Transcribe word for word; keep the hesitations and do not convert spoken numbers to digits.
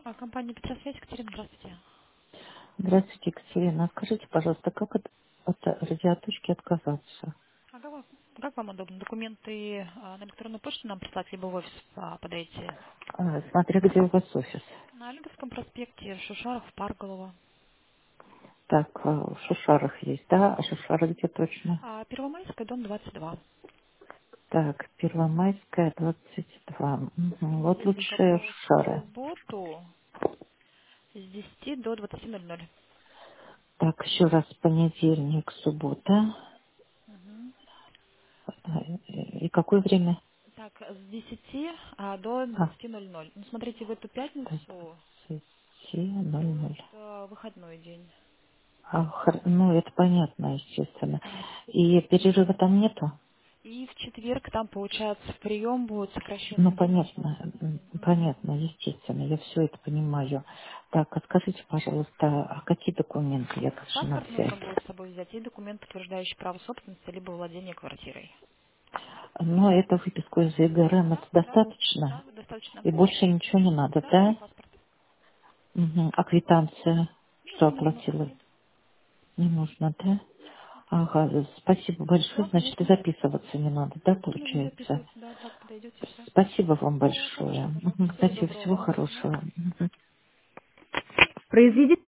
А, компания Петросвязь, Екатерина, здравствуйте. Здравствуйте, Екатерина. А скажите, пожалуйста, как от, от радиоточки отказаться? А как, вам как вам удобно? Документы а, на электронную почту нам прислать, либо в офис а, подойти? А, смотря где у вас офис. На Олимпийском проспекте, Шушаров, Парголова. Так, а, в Шушарах есть, да? А Шушары где точно? А, Первомайская, дом двадцать два. Так, Первомайская, двадцать два. Мгм. Вот И только лучшие по Шушары. субботу с десяти до двадцати ноль ноль. Так, еще раз, понедельник, суббота. Мгм. А, И какое время? Так, с десяти а, до А, двадцати ноль ноль. Ну, смотрите, в эту пятницу двадцать ноль ноль. это выходной день. А, хор- ну, это понятно, естественно. И перерыва там нету? И в четверг там, получается, прием будет Ну, сокращенный до начала понятно, м, занятий. Мгм. понятно, естественно, я все это понимаю. Так, а скажите, пожалуйста, а какие документы я должна Паспорт нужно взять? будет с собой взять и документ, подтверждающий право собственности либо владение квартирой. Ну, это выписку из ЕГРН, это Да, да, достаточно? да, достаточно. И больше ничего не надо, Да, и да? паспорт. Угу. А квитанция, что Нет, не нужно. оплатила? Нет. Не нужно, да? Ага, спасибо большое, Да, значит, и конечно. записываться не надо, да, Не нужно получается? записываться, да, так подойдете, все. Спасибо вам Да, большое. пожалуйста, Мгм. пожалуйста. Всего Спасибо, доброго всего вам. Мгм. хорошего. Мгм. Произведите